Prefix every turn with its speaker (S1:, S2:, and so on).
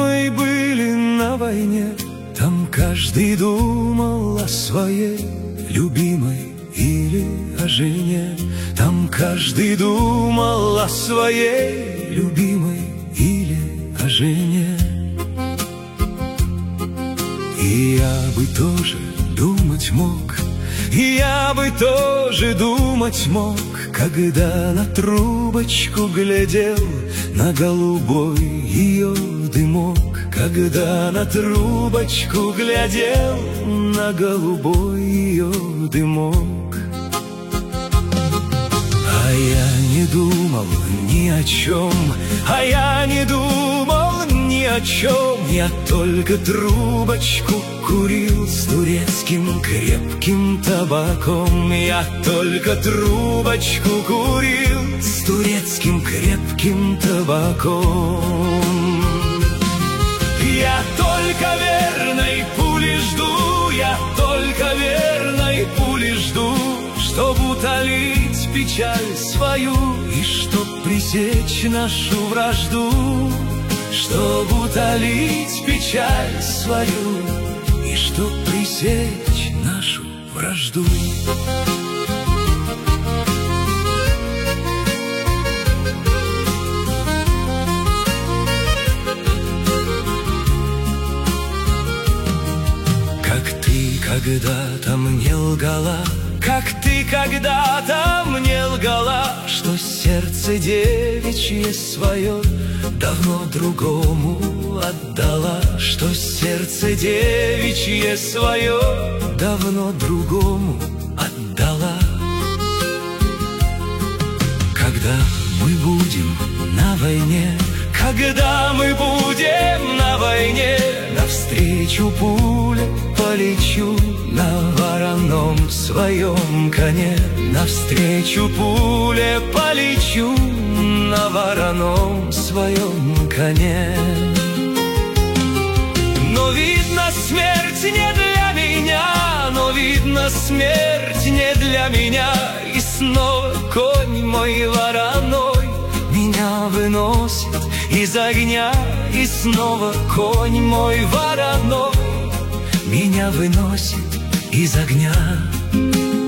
S1: мы были на войне, там каждый думал о своей любимой или о жене. Там каждый думал о своей любимой или о жене. И я бы тоже думать мог, и я бы тоже думать мог, когда на трубочку глядел, на голубой ее дымок. Когда на трубочку глядел, на голубой ее дымок. А я не думал ни о чем, а я не думал ни о чем. Я только трубочку курил с турецким крепким табаком. Я только трубочку курил с турецким крепким табаком. Я только верной пули жду, я только верной пули жду, чтоб утолить печаль свою и чтоб пресечь нашу вражду, чтоб утолить печаль свою и чтоб пресечь нашу вражду. Когда-то мне лгала, как ты когда-то мне лгала, что сердце девичье свое давно другому отдала, что сердце девичье свое давно другому отдала. Когда мы будем на войне, когда мы будем на войне, навстречу пуле полечу на вороном своем коне. Навстречу пуле полечу на вороном своем коне. Но видно, смерть не для меня, но видно, смерть не для меня. И снова конь мой вороной меня выносит из огня. И снова конь мой вороной меня выносит из огня.